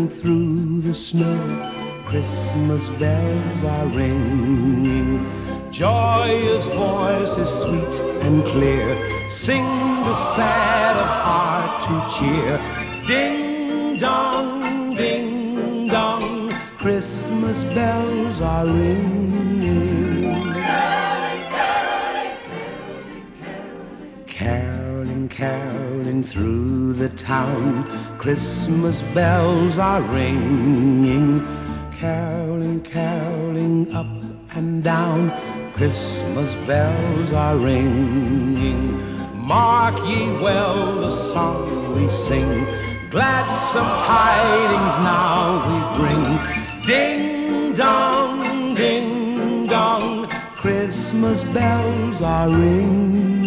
through the snow, Christmas bells are ringing. Joyous voices sweet and clear sing the sad of heart to cheer. Ding dong, ding dong, Christmas bells are ringing. Caroling, caroling through the town, Christmas bells are ringing. Caroling, caroling up and down, Christmas bells are ringing. Mark ye well the song we sing, gladsome tidings now we bring. Ding dong, Christmas bells are ringing.